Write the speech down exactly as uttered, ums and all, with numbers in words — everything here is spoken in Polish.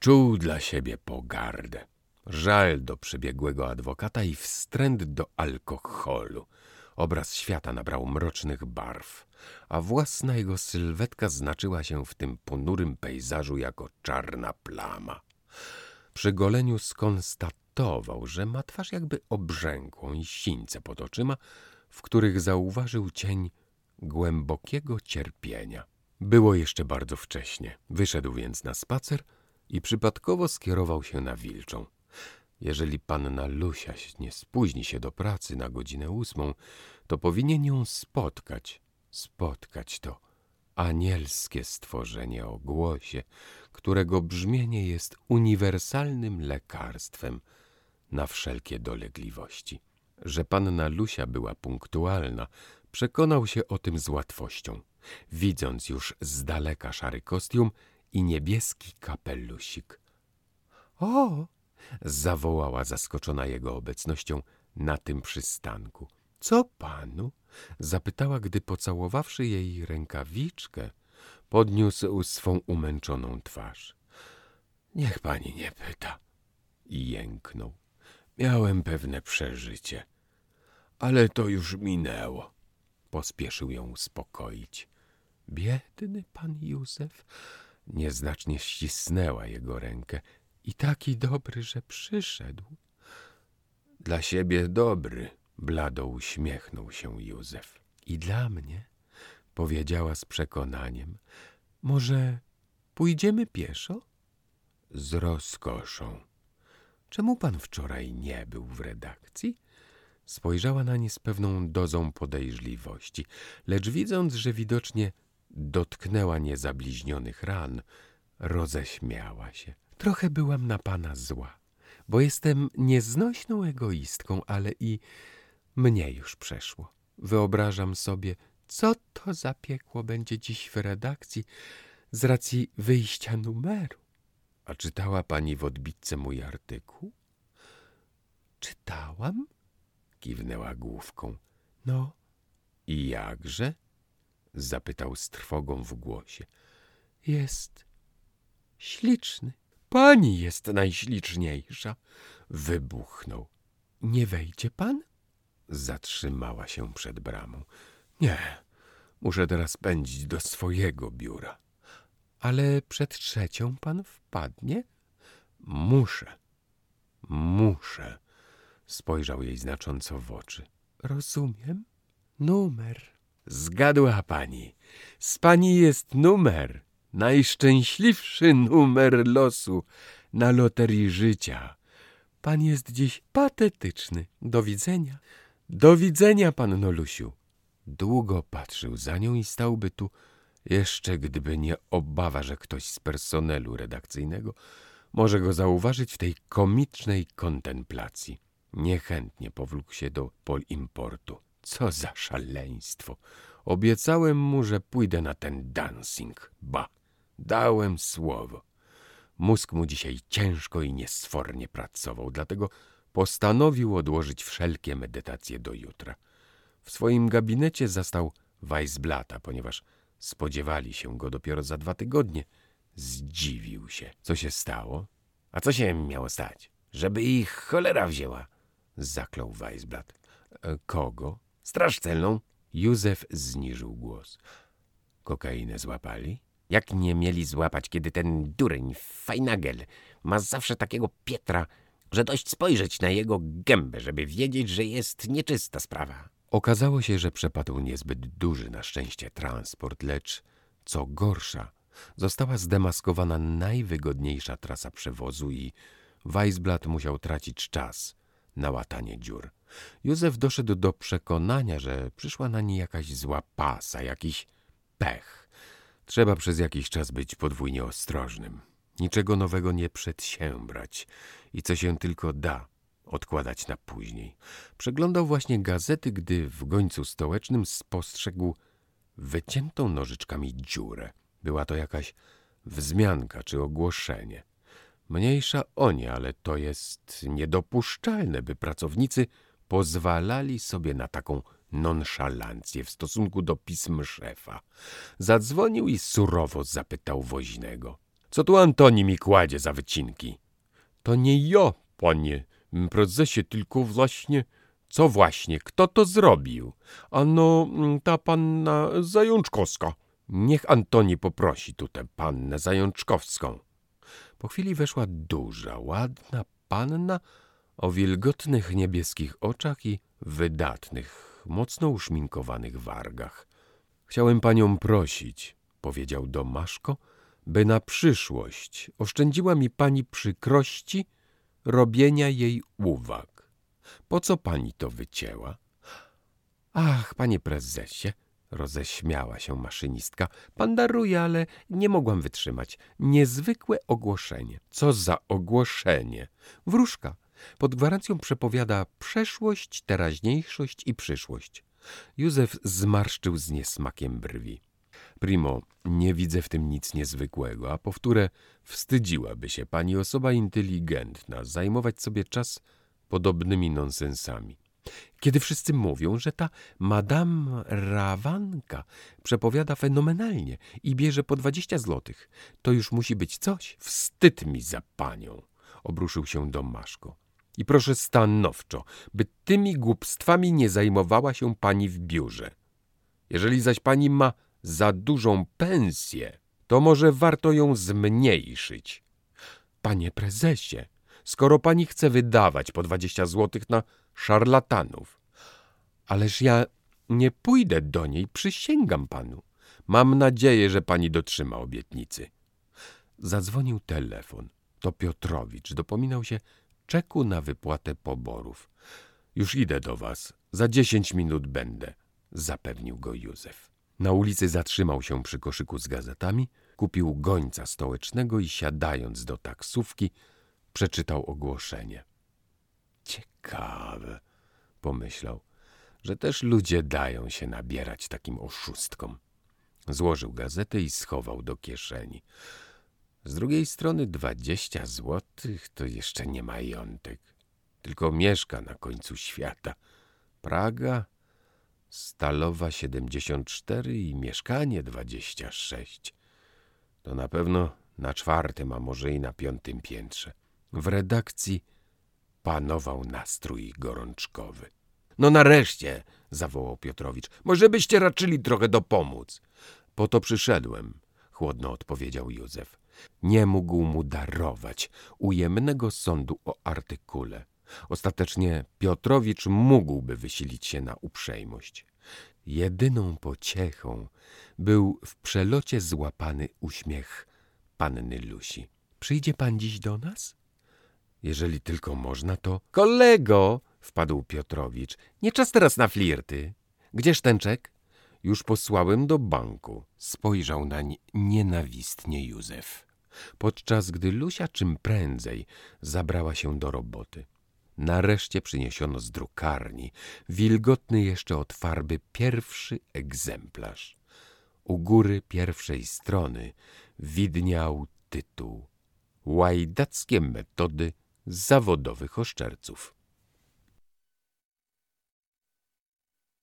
Czuł dla siebie pogardę, żal do przebiegłego adwokata i wstręt do alkoholu. Obraz świata nabrał mrocznych barw, a własna jego sylwetka znaczyła się w tym ponurym pejzażu jako czarna plama. Przy goleniu skonstatował, że ma twarz jakby obrzękłą i sińce pod oczyma, w których zauważył cień głębokiego cierpienia. Było jeszcze bardzo wcześnie. Wyszedł więc na spacer i przypadkowo skierował się na Wilczą. Jeżeli panna Lusia nie spóźni się do pracy na godzinę ósmą, to powinien ją spotkać. Spotkać to anielskie stworzenie o głosie, którego brzmienie jest uniwersalnym lekarstwem na wszelkie dolegliwości. Że panna Lusia była punktualna, przekonał się o tym z łatwością, widząc już z daleka szary kostium i niebieski kapelusik. — O! — zawołała zaskoczona jego obecnością na tym przystanku. — Co panu? — zapytała, gdy pocałowawszy jej rękawiczkę, podniósł swą umęczoną twarz. — Niech pani nie pyta. I jęknął. Miałem pewne przeżycie, ale to już minęło. Pospieszył ją uspokoić. Biedny pan Józef. Nieznacznie ścisnęła jego rękę. I taki dobry, że przyszedł. Dla siebie dobry, blado uśmiechnął się Józef. I dla mnie, powiedziała z przekonaniem, może pójdziemy pieszo? Z rozkoszą. Czemu pan wczoraj nie był w redakcji? Spojrzała na nie z pewną dozą podejrzliwości, lecz widząc, że widocznie dotknęła niezabliźnionych ran, roześmiała się. Trochę byłam na pana zła, bo jestem nieznośną egoistką, ale i mnie już przeszło. Wyobrażam sobie, co to za piekło będzie dziś w redakcji z racji wyjścia numeru. A czytała pani w odbitce mój artykuł? Czytałam? Kiwnęła główką. No i jakże? Zapytał z trwogą w głosie. Jest śliczny. Pani jest najśliczniejsza. Wybuchnął. Nie wejdzie pan? Zatrzymała się przed bramą. Nie, muszę teraz pędzić do swojego biura. Ale przed trzecią pan wpadnie? Muszę, muszę. Spojrzał jej znacząco w oczy. Rozumiem. Numer. Zgadła pani. Z pani jest numer. Najszczęśliwszy numer losu na loterii życia. Pan jest dziś patetyczny. Do widzenia. Do widzenia, panno Lusiu. Długo patrzył za nią i stałby tu, jeszcze gdyby nie obawa, że ktoś z personelu redakcyjnego może go zauważyć w tej komicznej kontemplacji. Niechętnie powlókł się do Polimportu. Co za szaleństwo! Obiecałem mu, że pójdę na ten dancing. Ba, dałem słowo. Mózg mu dzisiaj ciężko i niesfornie pracował, dlatego postanowił odłożyć wszelkie medytacje do jutra. W swoim gabinecie zastał Weissblata, ponieważ spodziewali się go dopiero za dwa tygodnie. Zdziwił się. Co się stało? A co się miało stać? Żeby ich cholera wzięła, zaklął Weissblat. E, kogo? Straż celną. Józef zniżył głos. Kokainę złapali? Jak nie mieli złapać, kiedy ten dureń, Feinagel, ma zawsze takiego Pietra, że dość spojrzeć na jego gębę, żeby wiedzieć, że jest nieczysta sprawa. Okazało się, że przepadł niezbyt duży na szczęście transport, lecz co gorsza, została zdemaskowana najwygodniejsza trasa przewozu i Weissblat musiał tracić czas na łatanie dziur. Józef doszedł do przekonania, że przyszła na nie jakaś zła pasa, jakiś pech. Trzeba przez jakiś czas być podwójnie ostrożnym. Niczego nowego nie przedsiębrać i co się tylko da, odkładać na później. Przeglądał właśnie gazety, gdy w gońcu stołecznym spostrzegł wyciętą nożyczkami dziurę. Była to jakaś wzmianka czy ogłoszenie. Mniejsza o nie, ale to jest niedopuszczalne, by pracownicy pozwalali sobie na taką nonszalancję w stosunku do pism szefa. Zadzwonił i surowo zapytał woźnego. Co tu Antoni mi kładzie za wycinki? To nie ja, panie prezesie, tylko właśnie... Co właśnie? Kto to zrobił? Ano, ta panna Zajączkowska. Niech Antoni poprosi tu tę pannę Zajączkowską. Po chwili weszła duża, ładna panna o wilgotnych niebieskich oczach i wydatnych, mocno uszminkowanych wargach. Chciałem panią prosić, powiedział Domaszko, by na przyszłość oszczędziła mi pani przykrości robienia jej uwag. Po co pani to wycięła? Ach, panie prezesie, roześmiała się maszynistka. Pan daruje, ale nie mogłam wytrzymać. Niezwykłe ogłoszenie. Co za ogłoszenie? Wróżka. Pod gwarancją przepowiada przeszłość, teraźniejszość i przyszłość. Józef zmarszczył z niesmakiem brwi. Primo, nie widzę w tym nic niezwykłego, a powtóre, wstydziłaby się pani osoba inteligentna zajmować sobie czas podobnymi nonsensami. Kiedy wszyscy mówią, że ta Madame Rawanka przepowiada fenomenalnie i bierze po dwadzieścia złotych, to już musi być coś. Wstyd mi za panią, obruszył się Domaszko. I proszę stanowczo, by tymi głupstwami nie zajmowała się pani w biurze. Jeżeli zaś pani ma za dużą pensję, to może warto ją zmniejszyć. Panie prezesie, skoro pani chce wydawać po dwadzieścia złotych na szarlatanów. Ależ ja nie pójdę do niej, przysięgam panu. Mam nadzieję, że pani dotrzyma obietnicy. Zadzwonił telefon. To Piotrowicz dopominał się czeku na wypłatę poborów. Już idę do was. Za dziesięć minut będę, zapewnił go Józef. Na ulicy zatrzymał się przy koszyku z gazetami, kupił gońca stołecznego i siadając do taksówki, przeczytał ogłoszenie. Ciekawe, pomyślał, że też ludzie dają się nabierać takim oszustkom. Złożył gazetę i schował do kieszeni. Z drugiej strony dwadzieścia złotych to jeszcze nie majątek, tylko mieszka na końcu świata. Praga, Stalowa siedemdziesiąt cztery i mieszkanie dwadzieścia sześć. To na pewno na czwartym, a może i na piątym piętrze. W redakcji panował nastrój gorączkowy. No nareszcie, zawołał Piotrowicz, może byście raczyli trochę dopomóc. Po to przyszedłem, chłodno odpowiedział Józef. Nie mógł mu darować ujemnego sądu o artykule. Ostatecznie Piotrowicz mógłby wysilić się na uprzejmość. Jedyną pociechą był w przelocie złapany uśmiech panny Lusi. Przyjdzie pan dziś do nas? Jeżeli tylko można, to... Kolego, wpadł Piotrowicz, nie czas teraz na flirty. Gdzież ten czek? Już posłałem do banku. Spojrzał nań nienawistnie Józef, podczas gdy Lusia czym prędzej zabrała się do roboty. Nareszcie przyniesiono z drukarni, wilgotny jeszcze od farby, pierwszy egzemplarz. U góry pierwszej strony widniał tytuł: Łajdackie metody zawodowych oszczerców.